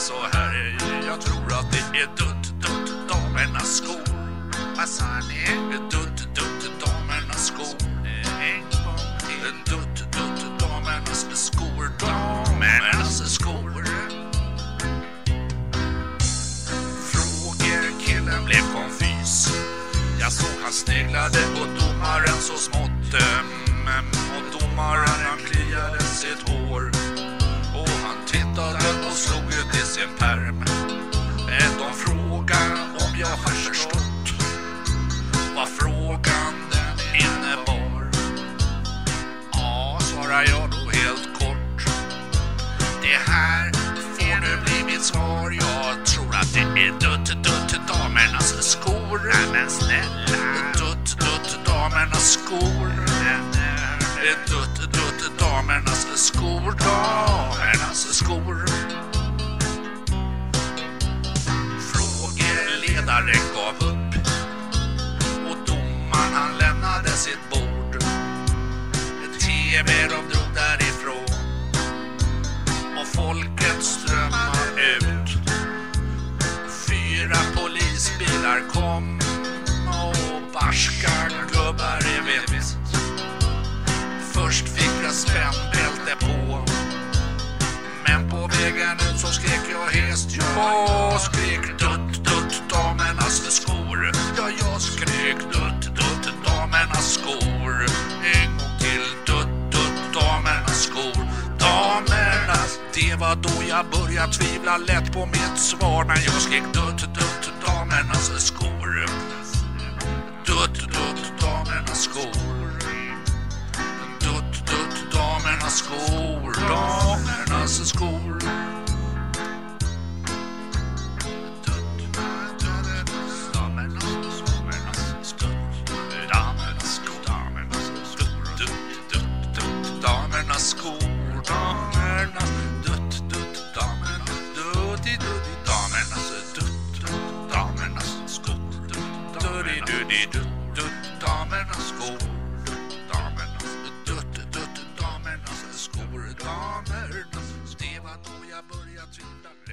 så här. Jag tror att det är dutt damernas skor. Vad sa ni? Dutt damernas skor. En gång till. Dutt damernas skor. Damernas skor. Frågekillen blev konfys. Jag såg han sneglade på domaren så smått. Och domaren han kliade sitt hår. Och han tittade och slog ut i sin pärm. De frågar om jag har förstått vad frågan den innebar. Ja, svarar jag då helt kort. Det här får nu bli mitt svar. Jag tror att det är dutt damernas skor. Men snälla, dutt damernas skor. Dutt damernas skor. Damernas skor. Frågeledaren gav upp. Och domaren han lämnade sitt bord. TV de drog därifrån. Och folket strömmade ut. 4 polisbilar kom. Och barska gubbar i vitt. Först fick jag spännbälte på. Men på vägen ut så skrek jag hest. Jag skrek dutt damernas skor. Ja, jag skrek dutt damernas skor. En gång till dutt damernas skor. Damernas. Det var då jag började tvivla lätt på mitt svar. Men jag skrek dutt damernas skor. Dutt damernas skor. Dutt damernas skor. Damernas skor. Damernas skor, damernas dutt damernas dutt damernas skor, dutt damernas skor, damernas dutt damernas skor, damernas. Det var då jag började tvivla.